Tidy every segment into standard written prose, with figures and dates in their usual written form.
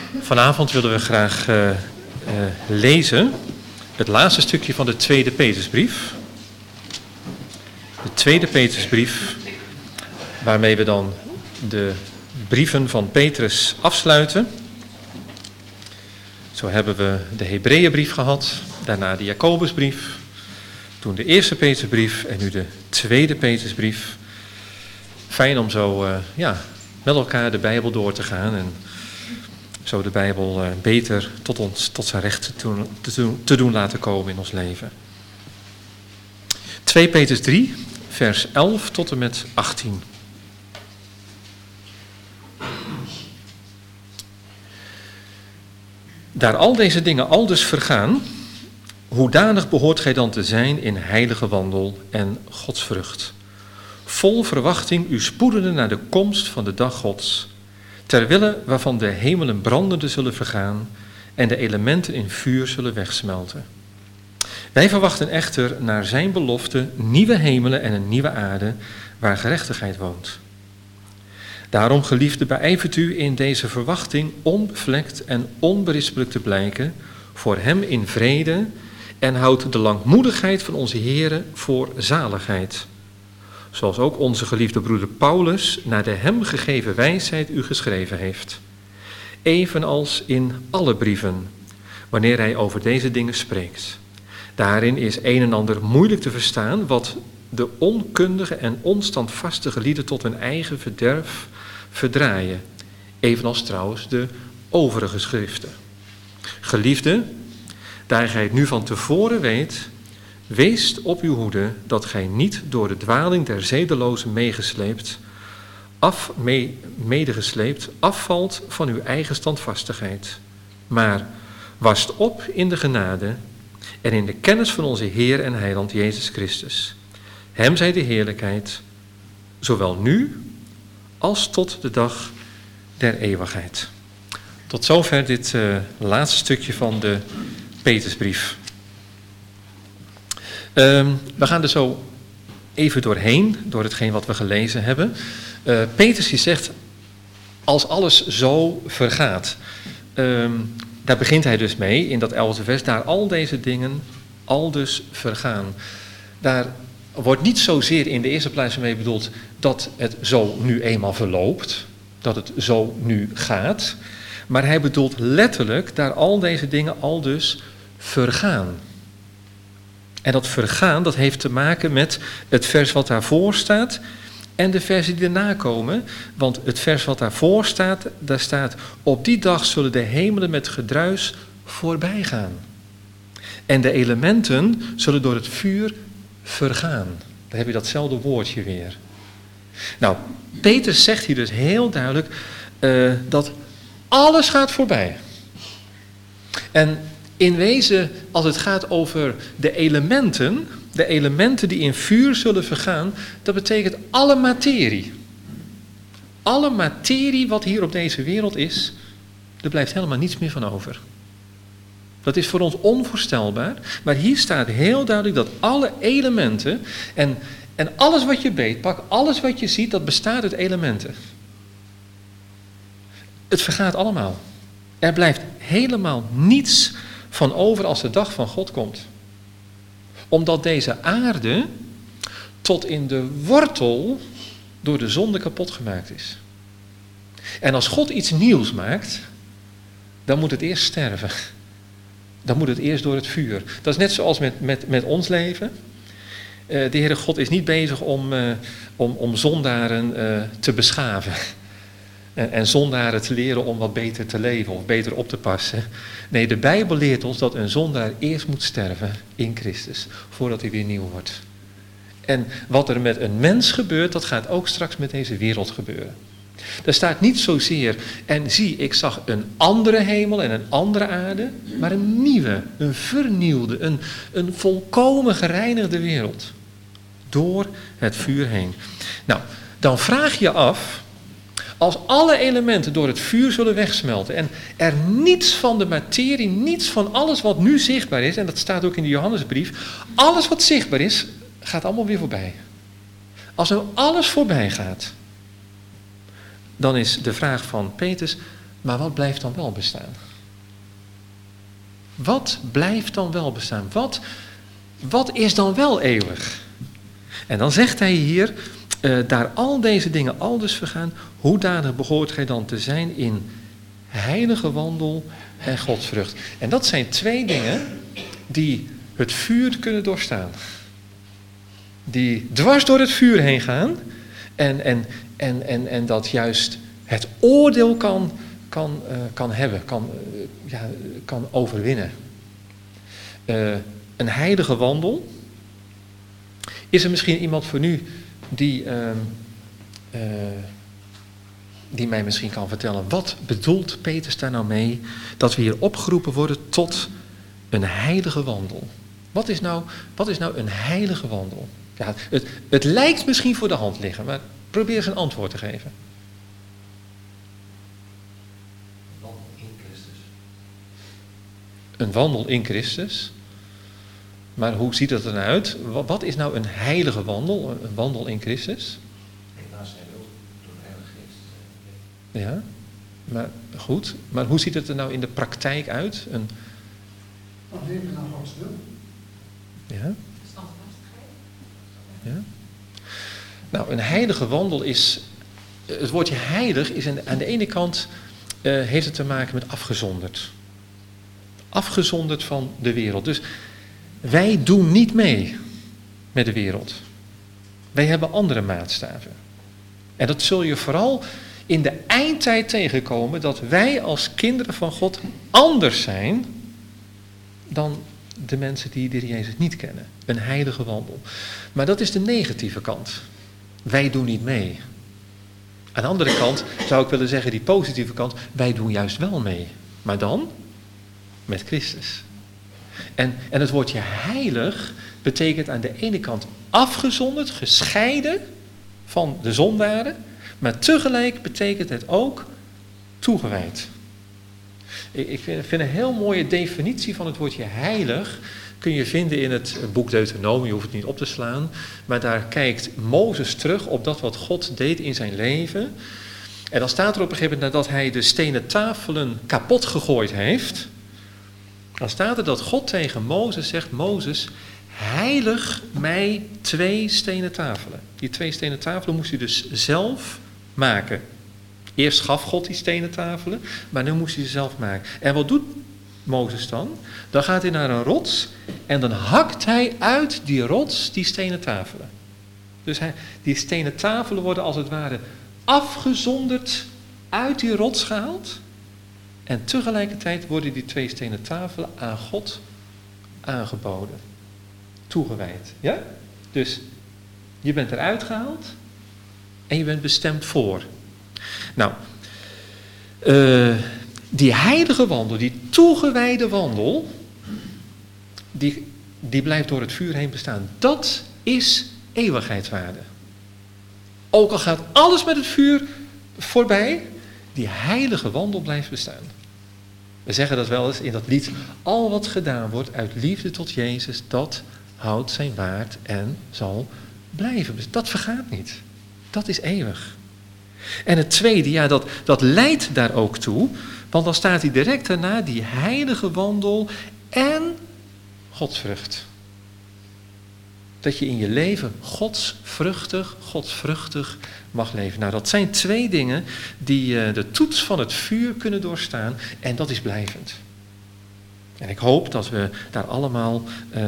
Vanavond willen we graag lezen het laatste stukje van de tweede Petrusbrief. De tweede Petrusbrief, waarmee we dan de brieven van Petrus afsluiten. Zo hebben we de Hebreeënbrief gehad, daarna de Jacobusbrief, toen de eerste Petrusbrief en nu de tweede Petrusbrief. Fijn om zo met elkaar de Bijbel door te gaan en zo de Bijbel beter tot zijn recht te doen laten komen in ons leven. 2 Petrus 3, vers 11 tot en met 18. Daar al deze dingen aldus vergaan, hoedanig behoort gij dan te zijn in heilige wandel en godsvrucht, vol verwachting u spoedende naar de komst van de dag Gods, terwille waarvan de hemelen brandende zullen vergaan en de elementen in vuur zullen wegsmelten. Wij verwachten echter naar zijn belofte nieuwe hemelen en een nieuwe aarde waar gerechtigheid woont. Daarom, geliefde, beijvert u in deze verwachting onbevlekt en onberispelijk te blijken voor hem in vrede en houdt de langmoedigheid van onze Heere voor zaligheid. Zoals ook onze geliefde broeder Paulus naar de hem gegeven wijsheid u geschreven heeft. Evenals in alle brieven, wanneer hij over deze dingen spreekt. Daarin is een en ander moeilijk te verstaan, wat de onkundige en onstandvastige lieden tot hun eigen verderf verdraaien. Evenals trouwens de overige schriften. Geliefde, daar gij het nu van tevoren weet, weest op uw hoede dat gij niet door de dwaling der zedelozen medegesleept afvalt van uw eigen standvastigheid. Maar wast op in de genade en in de kennis van onze Heer en Heiland Jezus Christus. Hem zij de heerlijkheid, zowel nu als tot de dag der eeuwigheid. Tot zover dit laatste stukje van de Petrusbrief. We gaan er zo even doorheen, door hetgeen wat we gelezen hebben. Petrus die zegt, als alles zo vergaat. Daar begint hij dus mee, in dat 11e vers, daar al deze dingen aldus vergaan. Daar wordt niet zozeer in de eerste plaats mee bedoeld dat het zo nu eenmaal verloopt, dat het zo nu gaat, maar hij bedoelt letterlijk daar al deze dingen aldus vergaan. En dat vergaan, dat heeft te maken met het vers wat daarvoor staat en de versen die erna komen. Want het vers wat daarvoor staat, daar staat, op die dag zullen de hemelen met gedruis voorbij gaan. En de elementen zullen door het vuur vergaan. Dan heb je datzelfde woordje weer. Nou, Petrus zegt hier dus heel duidelijk dat alles gaat voorbij. En in wezen, als het gaat over de elementen die in vuur zullen vergaan, dat betekent alle materie. Alle materie wat hier op deze wereld is, er blijft helemaal niets meer van over. Dat is voor ons onvoorstelbaar, maar hier staat heel duidelijk dat alle elementen en alles wat je beetpakt, alles wat je ziet, dat bestaat uit elementen. Het vergaat allemaal. Er blijft helemaal niets van over als de dag van God komt. Omdat deze aarde tot in de wortel door de zonde kapot gemaakt is. En als God iets nieuws maakt, dan moet het eerst sterven. Dan moet het eerst door het vuur. Dat is net zoals met ons leven. De Heere God is niet bezig om zondaren te beschaven. En zondaren te leren om wat beter te leven of beter op te passen. Nee, de Bijbel leert ons dat een zondaar eerst moet sterven in Christus, voordat hij weer nieuw wordt. En wat er met een mens gebeurt, dat gaat ook straks met deze wereld gebeuren. Er staat niet zozeer, en zie, ik zag een andere hemel en een andere aarde, maar een nieuwe, een vernieuwde, een volkomen gereinigde wereld. Door het vuur heen. Nou, dan vraag je af, als alle elementen door het vuur zullen wegsmelten en er niets van de materie, niets van alles wat nu zichtbaar is, en dat staat ook in de Johannesbrief, alles wat zichtbaar is, gaat allemaal weer voorbij. Als nou alles voorbij gaat, dan is de vraag van Petrus, Maar wat blijft dan wel bestaan? Wat blijft dan wel bestaan? Wat is dan wel eeuwig? En dan zegt hij hier, daar al deze dingen aldus vergaan, hoedanig behoort gij dan te zijn in heilige wandel en godsvrucht. En dat zijn twee dingen die het vuur kunnen doorstaan. Die dwars door het vuur heen gaan en dat juist het oordeel kan hebben, kan overwinnen. Een heilige wandel. Is er misschien iemand voor nu die mij misschien kan vertellen, wat bedoelt Petrus daar nou mee, dat we hier opgeroepen worden tot een heilige wandel? Wat is nou een heilige wandel? Ja, het lijkt misschien voor de hand liggen, maar probeer eens een antwoord te geven. Een wandel in Christus. Maar hoe ziet dat er nou uit? Wat is nou een heilige wandel? Een wandel in Christus? Naast zijn wil door de Heilige Geest. Ja, maar goed. Maar hoe ziet het er nou in de praktijk uit? Dan leven naar Gods wil. Ja. Ja. Nou, een heilige wandel is... Het woordje heilig is aan de ene kant... heeft het te maken met afgezonderd. Afgezonderd van de wereld. Dus wij doen niet mee met de wereld. Wij hebben andere maatstaven. En dat zul je vooral in de eindtijd tegenkomen, dat wij als kinderen van God anders zijn dan de mensen die de Heer Jezus niet kennen. Een heilige wandel. Maar dat is de negatieve kant. Wij doen niet mee. Aan de andere kant zou ik willen zeggen, die positieve kant, wij doen juist wel mee. Maar dan met Christus. En het woordje heilig betekent aan de ene kant afgezonderd, gescheiden van de zondaren, maar tegelijk betekent het ook toegewijd. Ik vind een heel mooie definitie van het woordje heilig, kun je vinden in het boek Deuteronomium, je hoeft het niet op te slaan, maar daar kijkt Mozes terug op dat wat God deed in zijn leven. En dan staat er op een gegeven moment, nadat hij de stenen tafelen kapot gegooid heeft, dan staat er dat God tegen Mozes zegt, Mozes, heilig mij 2 stenen tafelen. Die 2 stenen tafelen moest hij dus zelf maken. Eerst gaf God die stenen tafelen, maar nu moest hij ze zelf maken. En wat doet Mozes dan? Dan gaat hij naar een rots en dan hakt hij uit die rots die stenen tafelen. Dus die stenen tafelen worden als het ware afgezonderd uit die rots gehaald. En tegelijkertijd worden die 2 stenen tafelen aan God aangeboden. Toegewijd. Ja? Dus je bent eruit gehaald en je bent bestemd voor. Nou, die heilige wandel, die toegewijde wandel, die blijft door het vuur heen bestaan. Dat is eeuwigheidswaarde. Ook al gaat alles met het vuur voorbij, die heilige wandel blijft bestaan. We zeggen dat wel eens in dat lied. Al wat gedaan wordt uit liefde tot Jezus, dat houdt zijn waard en zal blijven. Dat vergaat niet. Dat is eeuwig. En het tweede, ja, dat leidt daar ook toe. Want dan staat hij direct daarna, die heilige wandel en godsvrucht. Dat je in je leven godsvruchtig mag leven. Nou, dat zijn 2 dingen die de toets van het vuur kunnen doorstaan. En dat is blijvend. En ik hoop dat we daar allemaal,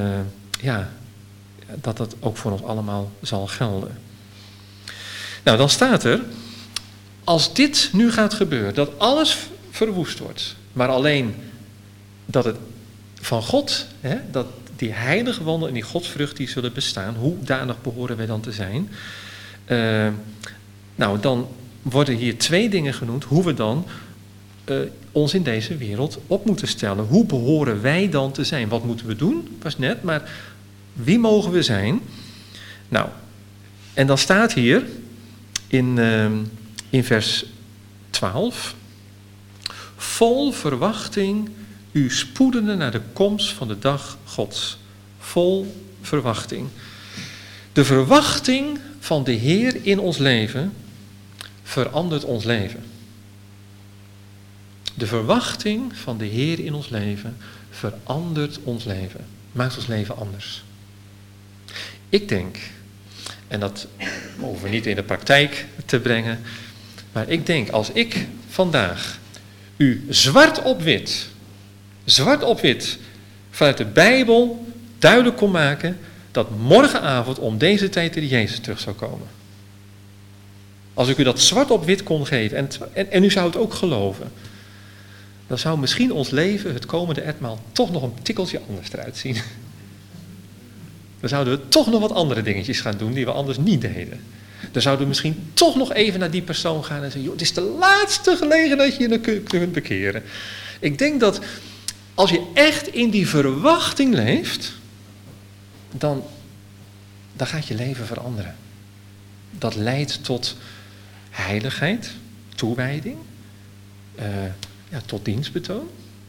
dat ook voor ons allemaal zal gelden. Nou, dan staat er, als dit nu gaat gebeuren, dat alles verwoest wordt, maar alleen dat het van God, dat die heilige wandel en die godsvrucht die zullen bestaan, hoedanig behoren wij dan te zijn? Dan worden hier 2 dingen genoemd, hoe we dan ons in deze wereld op moeten stellen. Hoe behoren wij dan te zijn? Wat moeten we doen? Was net, maar wie mogen we zijn? Nou, en dan staat hier in vers 12, vol verwachting u spoedende naar de komst van de dag Gods. Vol verwachting. De verwachting van de Heer in ons leven verandert ons leven. De verwachting van de Heer in ons leven verandert ons leven. Maakt ons leven anders. Ik denk, en dat hoeven we niet in de praktijk te brengen, maar ik denk als ik vandaag u zwart op wit vanuit de Bijbel duidelijk kon maken dat morgenavond om deze tijd de Jezus terug zou komen. Als ik u dat zwart op wit kon geven en u zou het ook geloven, dan zou misschien ons leven het komende etmaal toch nog een tikkeltje anders eruit zien. Dan zouden we toch nog wat andere dingetjes gaan doen die we anders niet deden. Dan zouden we misschien toch nog even naar die persoon gaan en zeggen, joh, het is de laatste gelegenheid dat je je kunt bekeren. Ik denk dat als je echt in die verwachting leeft, dan gaat je leven veranderen. Dat leidt tot heiligheid, toewijding, tot dienstbetoon.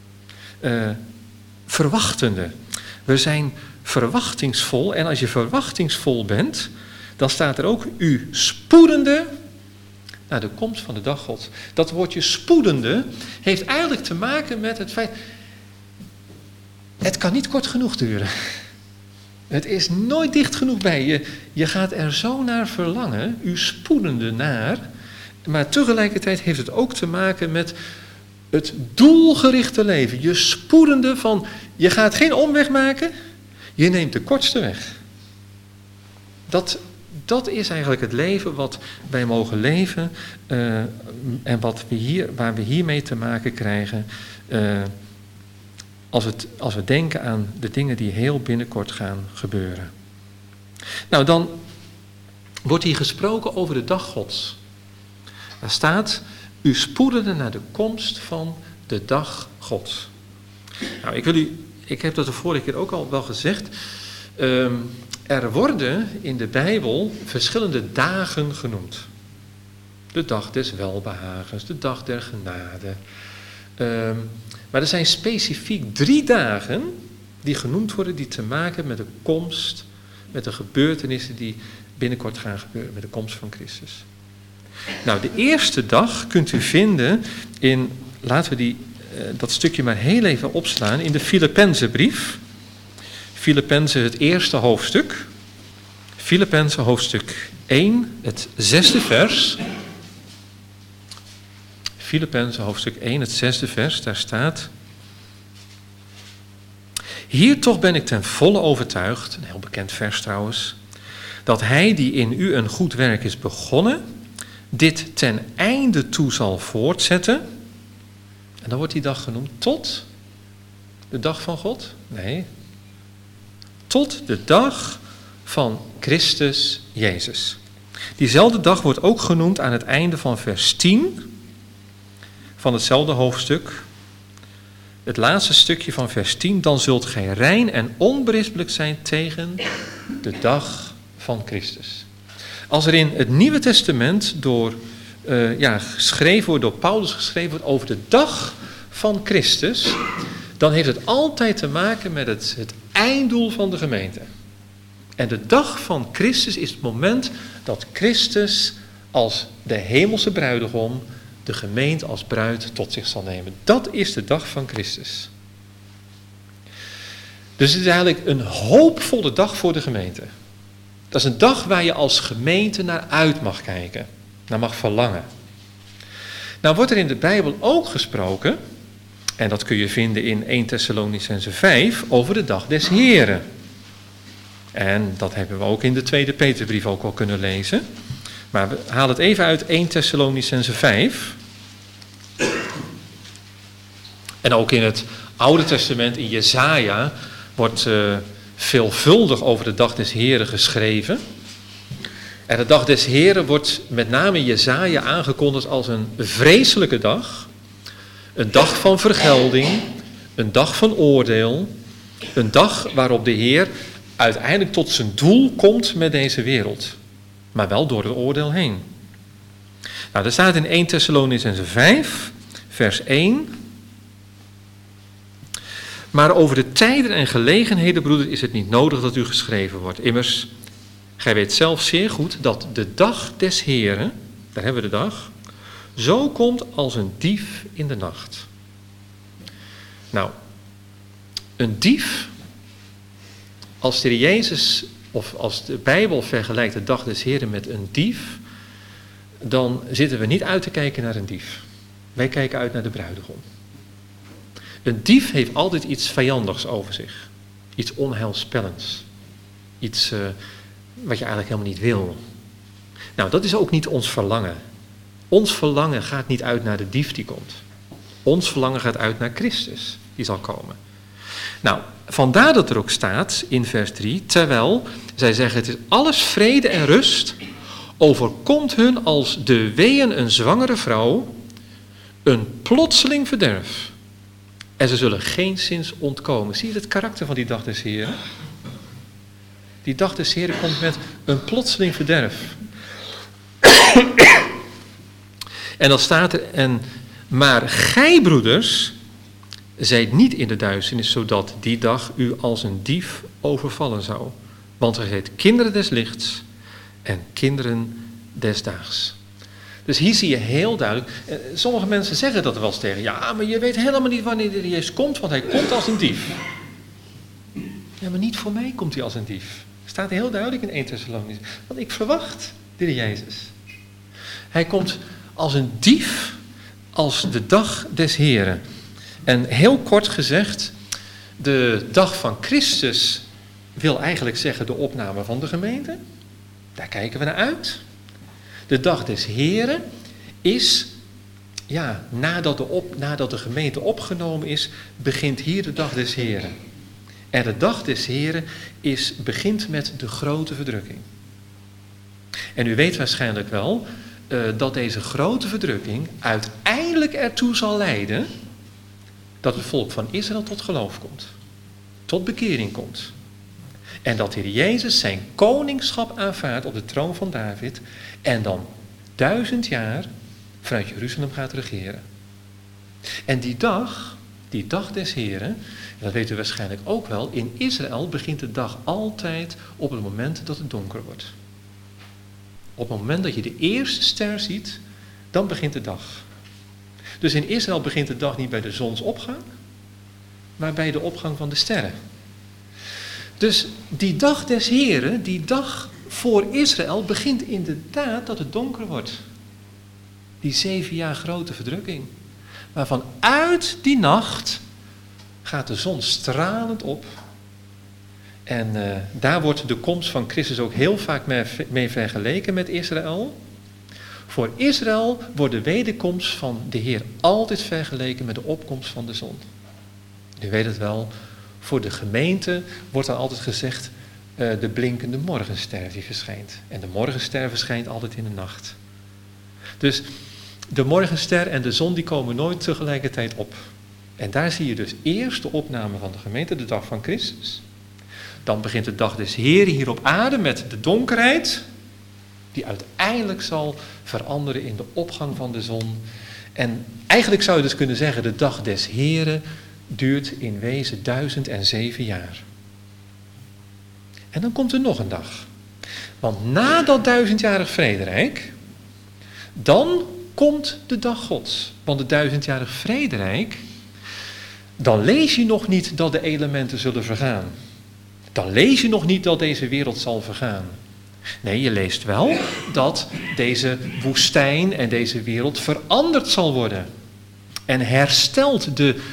Verwachtende. We zijn verwachtingsvol en als je verwachtingsvol bent, dan staat er ook u spoedende naar de komst van de dag Gods. Dat woordje spoedende heeft eigenlijk te maken met het feit, het kan niet kort genoeg duren. Het is nooit dicht genoeg bij je. Je gaat er zo naar verlangen, u spoedende naar. Maar tegelijkertijd heeft het ook te maken met het doelgerichte leven. Je spoedende van, je gaat geen omweg maken, je neemt de kortste weg. Dat is eigenlijk het leven wat wij mogen leven en waar we hiermee te maken krijgen als we denken aan de dingen die heel binnenkort gaan gebeuren. Nou, dan wordt hier gesproken over de dag Gods. Daar staat, u spoedende naar de komst van de dag Gods. Nou, ik heb dat de vorige keer ook al wel gezegd. Er worden in de Bijbel verschillende dagen genoemd. De dag des welbehagens, de dag der genade. Maar er zijn specifiek 3 dagen die genoemd worden, die te maken hebben met de komst, met de gebeurtenissen die binnenkort gaan gebeuren, met de komst van Christus. Nou, de eerste dag kunt u vinden in, laten we dat stukje maar heel even opslaan, in de Filippenzenbrief. Filippenzen, het eerste hoofdstuk. Filippenzen hoofdstuk 1, het 6e vers. Filippenzen hoofdstuk 1, het 6e vers, daar staat: hier toch ben ik ten volle overtuigd, een heel bekend vers trouwens, dat hij die in u een goed werk is begonnen, dit ten einde toe zal voortzetten. En dan wordt die dag genoemd tot de dag van God? Nee. Tot de dag van Christus Jezus. Diezelfde dag wordt ook genoemd aan het einde van vers 10 van hetzelfde hoofdstuk. Het laatste stukje van vers 10. Dan zult gij rein en onberispelijk zijn tegen de dag van Christus. Als er in het Nieuwe Testament geschreven wordt, door Paulus geschreven wordt over de dag van Christus, dan heeft het altijd te maken met het einddoel van de gemeente. En de dag van Christus is het moment dat Christus als de hemelse bruidegom de gemeente als bruid tot zich zal nemen. Dat is de dag van Christus. Dus het is eigenlijk een hoopvolle dag voor de gemeente. Dat is een dag waar je als gemeente naar uit mag kijken, naar mag verlangen. Nou wordt er in de Bijbel ook gesproken, en dat kun je vinden in 1 Thessalonicenzen 5, over de dag des Heren. En dat hebben we ook in de tweede Petrusbrief ook al kunnen lezen. Maar we halen het even uit 1 Thessalonicenzen 5. En ook in het Oude Testament, in Jesaja, wordt veelvuldig over de dag des Heren geschreven. En de dag des Heren wordt met name in Jesaja aangekondigd als een vreselijke dag. Een dag van vergelding, een dag van oordeel, een dag waarop de Heer uiteindelijk tot zijn doel komt met deze wereld. Maar wel door het oordeel heen. Nou, er staat in 1 Thessalonicenzen 5, vers 1. Maar over de tijden en gelegenheden, broeder, is het niet nodig dat u geschreven wordt. Immers, gij weet zelf zeer goed dat de dag des Heren, daar hebben we de dag, zo komt als een dief in de nacht. Nou, een dief, als de Heer Jezus of als de Bijbel vergelijkt de dag des Heren met een dief, dan zitten we niet uit te kijken naar een dief. Wij kijken uit naar de bruidegom. Een dief heeft altijd iets vijandigs over zich. Iets onheilspellends. Iets wat je eigenlijk helemaal niet wil. Nou, dat is ook niet ons verlangen. Ons verlangen gaat niet uit naar de dief die komt. Ons verlangen gaat uit naar Christus, die zal komen. Nou, vandaar dat er ook staat in vers 3, terwijl zij zeggen het is alles vrede en rust, overkomt hun als de weeën een zwangere vrouw, een plotseling verderf. En ze zullen geenszins ontkomen. Zie je het karakter van die dag des Heren? Die dag des Heren komt met een plotseling verderf. En dan staat er, maar gij broeders, zijt niet in de duisternis, zodat die dag u als een dief overvallen zou. Want gij zijt kinderen des lichts en kinderen des daags. Dus hier zie je heel duidelijk, sommige mensen zeggen dat wel eens tegen, ja, maar je weet helemaal niet wanneer de Jezus komt, want hij komt als een dief. Ja, maar niet voor mij komt hij als een dief. Staat heel duidelijk in 1 Thessalonicenzen. Want ik verwacht de Heer Jezus. Hij komt als een dief, als de dag des Heren. En heel kort gezegd, de dag van Christus wil eigenlijk zeggen de opname van de gemeente. Daar kijken we naar uit. De dag des Heren is, ja, nadat de gemeente opgenomen is, begint hier de dag des Heren. En de dag des Heren begint met de grote verdrukking. En u weet waarschijnlijk wel dat deze grote verdrukking uiteindelijk ertoe zal leiden dat het volk van Israël tot geloof komt. Tot bekering komt. En dat de Heer Jezus zijn koningschap aanvaardt op de troon van David en dan 1000 jaar vanuit Jeruzalem gaat regeren. En die dag des Heren, dat weet u waarschijnlijk ook wel, in Israël begint de dag altijd op het moment dat het donker wordt. Op het moment dat je de eerste ster ziet, dan begint de dag. Dus in Israël begint de dag niet bij de zonsopgang, maar bij de opgang van de sterren. Dus die dag des Heren, die dag voor Israël, begint inderdaad dat het donker wordt. Die 7 jaar grote verdrukking. Maar vanuit die nacht gaat de zon stralend op. En daar wordt de komst van Christus ook heel vaak mee vergeleken met Israël. Voor Israël wordt de wederkomst van de Heer altijd vergeleken met de opkomst van de zon. U weet het wel, voor de gemeente wordt dan altijd gezegd de blinkende morgenster die verschijnt. En de morgenster verschijnt altijd in de nacht. Dus de morgenster en de zon die komen nooit tegelijkertijd op. En daar zie je dus eerst de opname van de gemeente, de dag van Christus. Dan begint de dag des Heren hier op aarde met de donkerheid, die uiteindelijk zal veranderen in de opgang van de zon. En eigenlijk zou je dus kunnen zeggen, de dag des Heren duurt in wezen 1007 jaar. En dan komt er nog een dag. Want na dat 1000-jarig vrederijk, dan komt de dag Gods. Want het 1000-jarig vrederijk, dan lees je nog niet dat de elementen zullen vergaan. Dan lees je nog niet dat deze wereld zal vergaan. Nee, je leest wel dat deze woestijn en deze wereld veranderd zal worden. En herstelt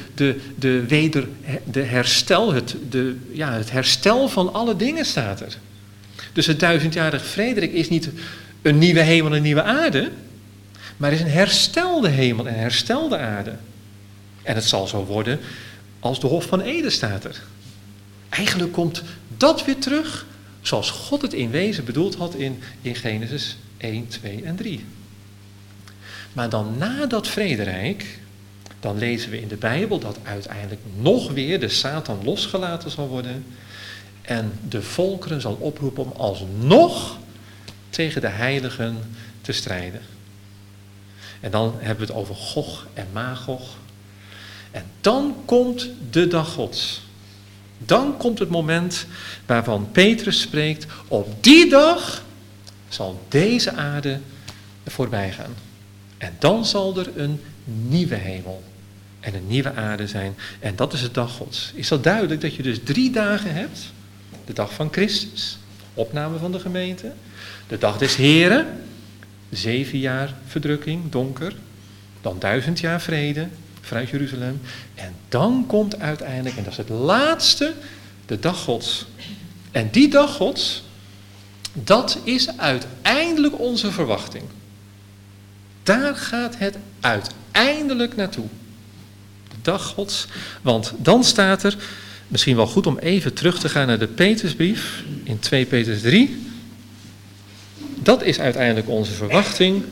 het herstel van alle dingen staat er. Dus het 1000-jarig vrederijk is niet een nieuwe hemel en een nieuwe aarde, maar is een herstelde hemel en herstelde aarde. En het zal zo worden als de Hof van Eden staat er. Eigenlijk komt dat weer terug zoals God het in wezen bedoeld had in Genesis 1, 2 en 3. Maar dan na dat vrederijk, dan lezen we in de Bijbel dat uiteindelijk nog weer de Satan losgelaten zal worden en de volkeren zal oproepen om alsnog tegen de heiligen te strijden. En dan hebben we het over Gog en Magog. En dan komt de dag Gods. Dan komt het moment waarvan Petrus spreekt, op die dag zal deze aarde voorbij gaan. En dan zal er een nieuwe hemel en een nieuwe aarde zijn. En dat is de dag Gods. Is dat duidelijk dat je dus 3 dagen hebt? De dag van Christus, opname van de gemeente. De dag des Heren, 7 jaar verdrukking, donker. Dan 1000 jaar vrede, vanuit Jeruzalem. En dan komt uiteindelijk, en dat is het laatste, de dag Gods. En die dag Gods, dat is uiteindelijk onze verwachting. Daar gaat het uiteindelijk naartoe. De dag Gods. Want dan staat er, misschien wel goed om even terug te gaan naar de Petrusbrief, in 2 Petrus 3. Dat is uiteindelijk onze verwachting.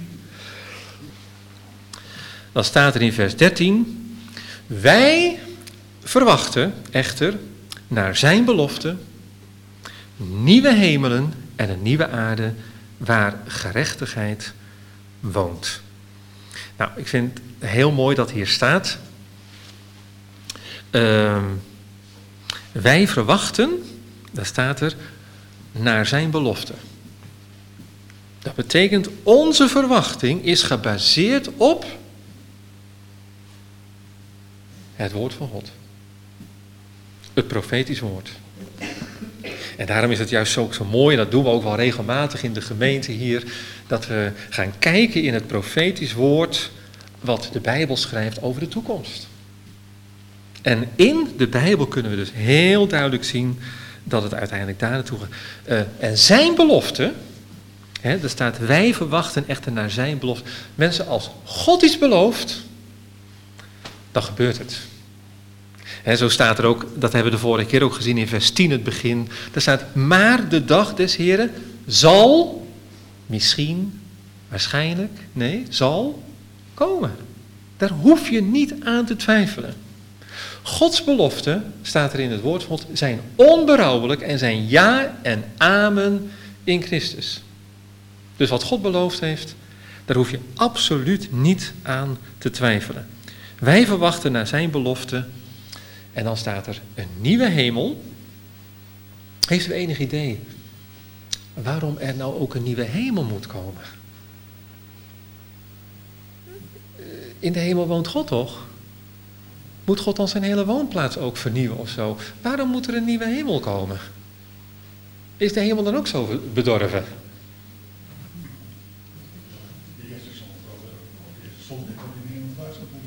Dan staat er in vers 13, wij verwachten echter naar zijn belofte nieuwe hemelen en een nieuwe aarde waar gerechtigheid woont. Nou, ik vind het heel mooi dat hier staat. Wij verwachten, daar staat er, naar zijn belofte. Dat betekent, onze verwachting is gebaseerd op het woord van God. Het profetisch woord. En daarom is het juist ook zo mooi, en dat doen we ook wel regelmatig in de gemeente hier, dat we gaan kijken in het profetisch woord wat de Bijbel schrijft over de toekomst. En in de Bijbel kunnen we dus heel duidelijk zien dat het uiteindelijk daar naartoe gaat. En zijn belofte, er staat, wij verwachten echter naar zijn belofte. Mensen, als God iets belooft, dan gebeurt het. En zo staat er ook, dat hebben we de vorige keer ook gezien in vers 10, het begin. Daar staat, maar de dag des Heren zal, misschien, waarschijnlijk, nee, zal komen. Daar hoef je niet aan te twijfelen. Gods beloften, staat er in het woord van God, zijn onberouwelijk en zijn ja en amen in Christus. Dus wat God beloofd heeft, daar hoef je absoluut niet aan te twijfelen. Wij verwachten naar zijn belofte. En dan staat er een nieuwe hemel. Heeft u enig idee waarom er nou ook een nieuwe hemel moet komen? In de hemel woont God toch? Moet God dan zijn hele woonplaats ook vernieuwen of zo? Waarom moet er een nieuwe hemel komen? Is de hemel dan ook zo bedorven? De eerste zonde komt in de hemel plaatsgevonden.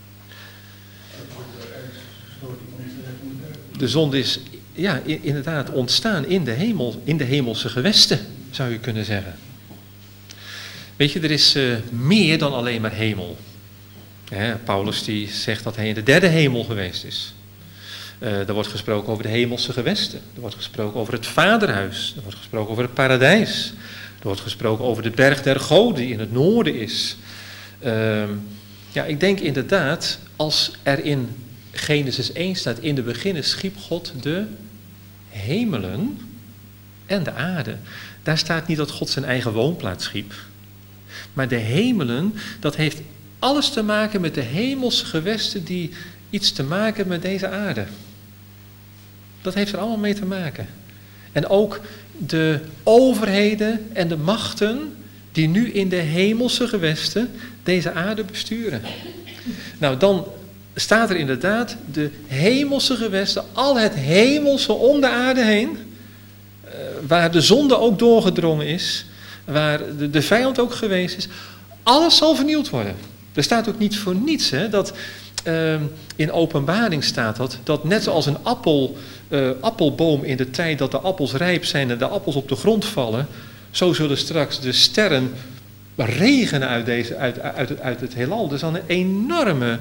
De zonde is, ja, inderdaad ontstaan in de hemel, in de hemelse gewesten, zou je kunnen zeggen. Weet je, er is meer dan alleen maar hemel. Paulus die zegt dat hij in de 3e hemel geweest is. Er wordt gesproken over de hemelse gewesten. Er wordt gesproken over het vaderhuis. Er wordt gesproken over het paradijs. Er wordt gesproken over de berg der goden die in het noorden is. Ja, ik denk inderdaad, als er in Genesis 1 staat, in de beginnen schiep God de hemelen en de aarde. Daar staat niet dat God zijn eigen woonplaats schiep. Maar de hemelen, dat heeft alles te maken met de hemelse gewesten die iets te maken hebben met deze aarde. Dat heeft er allemaal mee te maken. En ook de overheden en de machten die nu in de hemelse gewesten deze aarde besturen. Nou, dan staat er inderdaad de hemelse gewesten, al het hemelse om de aarde heen, waar de zonde ook doorgedrongen is, waar de vijand ook geweest is, alles zal vernieuwd worden. Er staat ook niet voor niets, dat in Openbaring staat dat net zoals een appelboom in de tijd dat de appels rijp zijn en de appels op de grond vallen, zo zullen straks de sterren regenen uit het heelal. Er zal een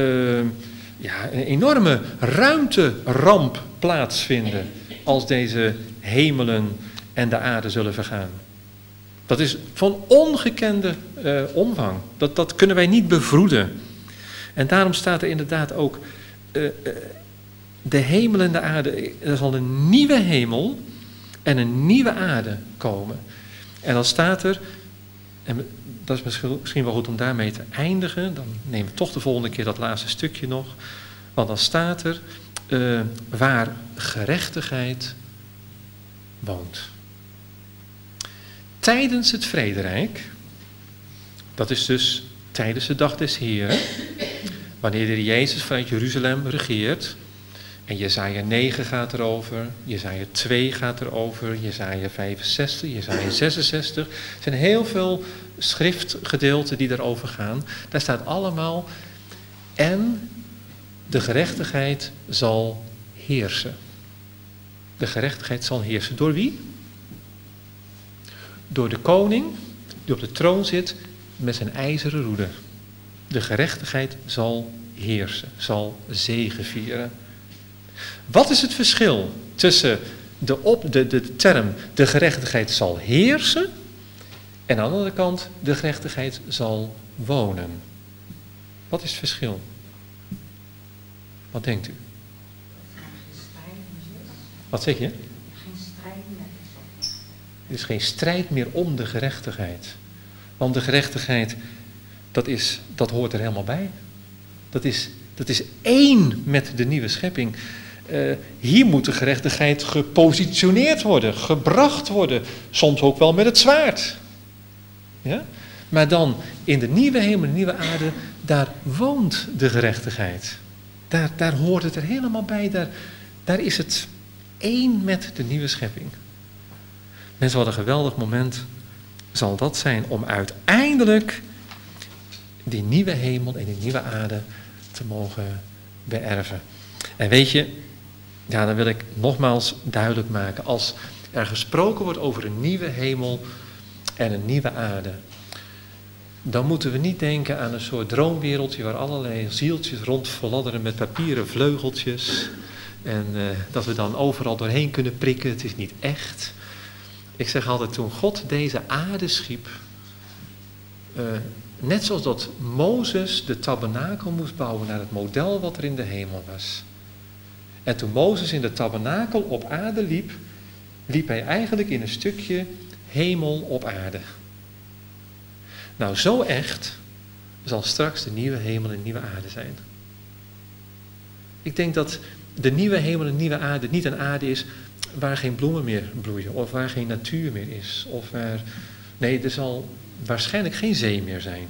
enorme ruimteramp plaatsvinden als deze hemelen en de aarde zullen vergaan. Dat is van ongekende omvang. Dat kunnen wij niet bevroeden. En daarom staat er inderdaad ook de hemel en de aarde. Er zal een nieuwe hemel en een nieuwe aarde komen. En dan staat er, en dat is misschien wel goed om daarmee te eindigen, dan nemen we toch de volgende keer dat laatste stukje nog. Want dan staat er waar gerechtigheid woont. Tijdens het vrederijk, dat is dus tijdens de dag des Heren, wanneer de Jezus vanuit Jeruzalem regeert, en Jesaja 9 gaat erover, Jesaja 2 gaat erover, Jesaja 65, Jesaja 66. Er zijn heel veel schriftgedeelten die daarover gaan. Daar staat allemaal, en de gerechtigheid zal heersen. De gerechtigheid zal heersen. Door wie? Door de koning die op de troon zit met zijn ijzeren roede. De gerechtigheid zal heersen, zal zegevieren. Wat is het verschil tussen de term de gerechtigheid zal heersen en aan de andere kant de gerechtigheid zal wonen? Wat is het verschil? Wat denkt u? Wat zeg je? Geen strijd meer. Er is geen strijd meer om de gerechtigheid. Want de gerechtigheid, dat hoort er helemaal bij. Dat is één met de nieuwe schepping. Hier moet de gerechtigheid gepositioneerd worden, gebracht worden. Soms ook wel met het zwaard. Ja? Maar dan in de nieuwe hemel, de nieuwe aarde, daar woont de gerechtigheid. Daar hoort het er helemaal bij. Daar is het één met de nieuwe schepping. Mensen, wat een geweldig moment zal dat zijn om uiteindelijk die nieuwe hemel en die nieuwe aarde te mogen beërven. En weet je, ja, dan wil ik nogmaals duidelijk maken, als er gesproken wordt over een nieuwe hemel en een nieuwe aarde, dan moeten we niet denken aan een soort droomwereldje waar allerlei zieltjes rondverladderen met papieren vleugeltjes en dat we dan overal doorheen kunnen prikken. Het is niet echt. Ik zeg altijd, toen God deze aarde schiep, net zoals dat Mozes de tabernakel moest bouwen naar het model wat er in de hemel was. En toen Mozes in de tabernakel op aarde liep, liep hij eigenlijk in een stukje hemel op aarde. Nou, zo echt zal straks de nieuwe hemel en de nieuwe aarde zijn. Ik denk dat de nieuwe hemel en de nieuwe aarde niet een aarde is waar geen bloemen meer bloeien, of waar geen natuur meer is, of waar... Nee, er zal waarschijnlijk geen zee meer zijn.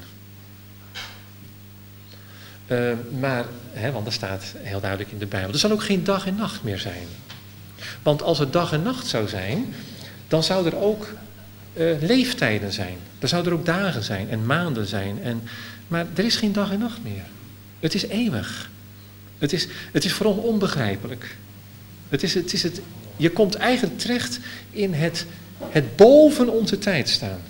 Want er staat heel duidelijk in de Bijbel, er zal ook geen dag en nacht meer zijn. Want als er dag en nacht zou zijn, dan zou er ook leeftijden zijn. Dan zouden er ook dagen zijn en maanden zijn. Maar er is geen dag en nacht meer. Het is eeuwig. Het is voor ons onbegrijpelijk. Je komt eigenlijk terecht in het boven onze tijd staan.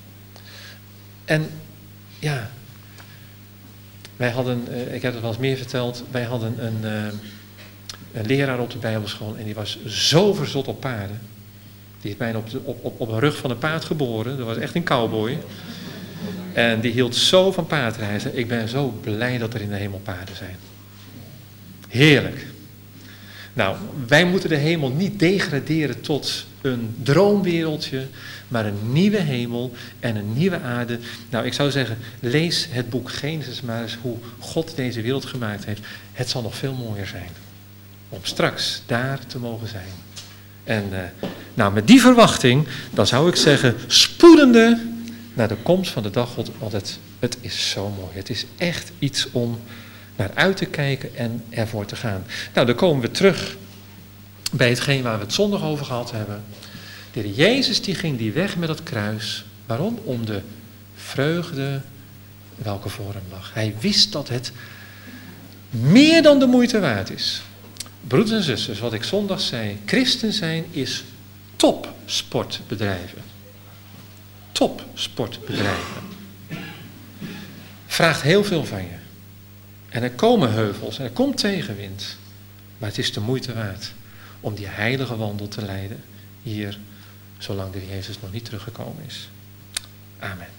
En ja, wij hadden, ik heb het wel eens meer verteld, wij hadden een leraar op de Bijbelschool en die was zo verzot op paarden. Die is bijna op de rug van een paard geboren, dat was echt een cowboy. En die hield zo van paardreizen. Ik ben zo blij dat er in de hemel paarden zijn. Heerlijk. Nou, wij moeten de hemel niet degraderen tot een droomwereldje, maar een nieuwe hemel en een nieuwe aarde. Nou, ik zou zeggen, lees het boek Genesis maar eens hoe God deze wereld gemaakt heeft. Het zal nog veel mooier zijn om straks daar te mogen zijn. En met die verwachting, dan zou ik zeggen, spoedende naar de komst van de dag God, want het is zo mooi. Het is echt iets om naar uit te kijken en ervoor te gaan. Nou, dan komen we terug bij hetgeen waar we het zondag over gehad hebben. De Heer Jezus die ging die weg met het kruis. Waarom? Om de vreugde welke voor hem lag. Hij wist dat het meer dan de moeite waard is. Broeders en zusters, wat ik zondag zei, christen zijn is topsportbedrijven. Topsportbedrijven. Vraagt heel veel van je. En er komen heuvels en er komt tegenwind. Maar het is de moeite waard om die heilige wandel te leiden hier, zolang de Jezus nog niet teruggekomen is. Amen.